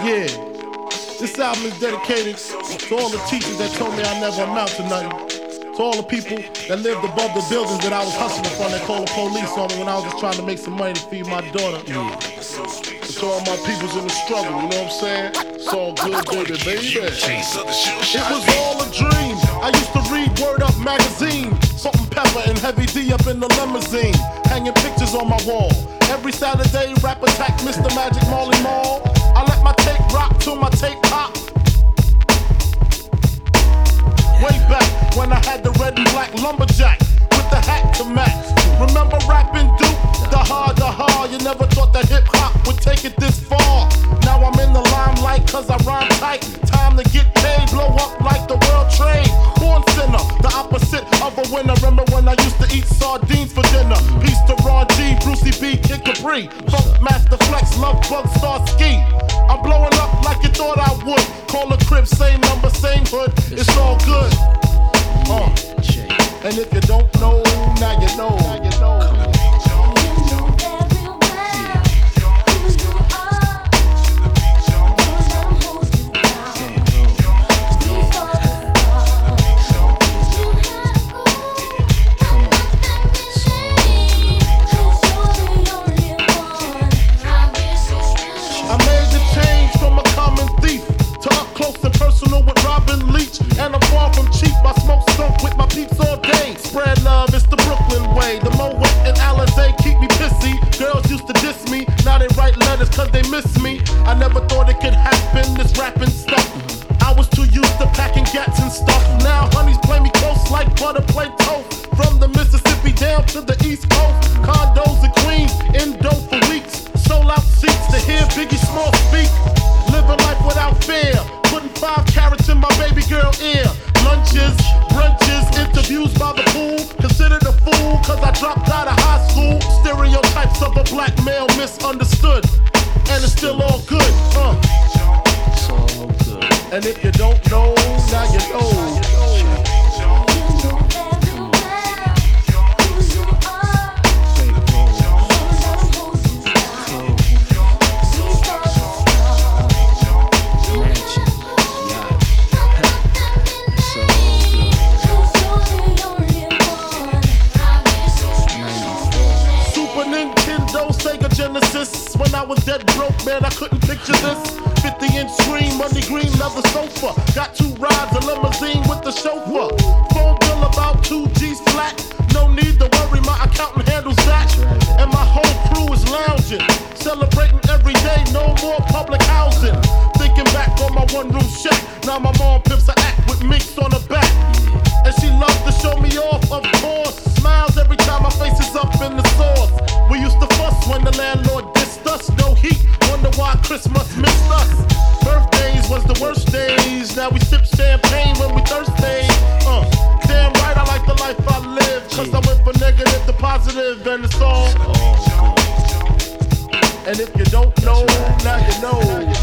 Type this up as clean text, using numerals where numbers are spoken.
Yeah, this album is dedicated to all the teachers that told me I never amount to nothing. To all the people that lived above the buildings that I was hustling from that called the police on me when I was just trying to make some money to feed my daughter. To all my peoples in the struggle, you know what I'm saying? It's all good, baby, baby. It was all a dream. I used to read Word Up magazine. Salt-N-Pepa and Heavy D up in the limousine, hanging pictures on my wall. Every Saturday, rap attack Mr. Magic Marley Marl. I let my tape rock till my tape pop. Way back when I had the red and black lumberjack with the hat to match. Remember rapping Duke? The hard, you never thought that hip hop would take it this far. Now I'm in the limelight cause I rhyme tight. Time to get paid, blow up like the world trade. Born sinner, the opposite of a winner. Remember when I used to eat sardines for dinner? Peace to Ron G, Brucey B, Kid Capri, Funk Master Flex, Love Bug, Star Ski. I'm blowing up like you thought I would. Call a crib, same number, same hood. It's all good. And if you don't know, now you know. I made the change from a common thief to up close and personal with Robin Leach. And I'm far from cheap, I smoke skunk with my peeps all day. Spread love, it's the Brooklyn way. The Moet and Alizé keep me pissy. Girls used to diss me, now they write letters cause they miss me. I never thought it could happen, this rapping stuff. I was too used to packing gats and stuff. Now honeys play me close like butter play toast. From the Mississippi down to the East Coast. Condos in Queens, Indo for weeks. Sold out seats to hear Biggie Small speak. Living life without fear, putting 5 carats in my baby girl ear. Lunches, brunches, interviews by the pool. Considered a fool cause I dropped out of high school. Stereotypes of a black male misunderstood. And it's still all good, It's all good. And if you don't know, now you know. Genesis. When I was dead broke, man, I couldn't picture this. 50-inch screen, money green, leather sofa. Got 2 rides, a limousine with the chauffeur. Phone bill about 2 G's flat. No need to worry, my accountant handles that. And my whole crew is lounging, celebrating every day, no more public housing. Thinking back on my one-room shack. Now my mom pimps an act with minks on her back. And she loves to show me off, of course. Smiles every time my face is up in the sauce. We used to fuss when the landlord dissed us. No heat, wonder why Christmas missed us. Birthdays was the worst days. Now we sip champagne when we thirsty. Damn right, I like the life I live. Cause I went from negative to positive and it's all good. And if you don't know, now you know.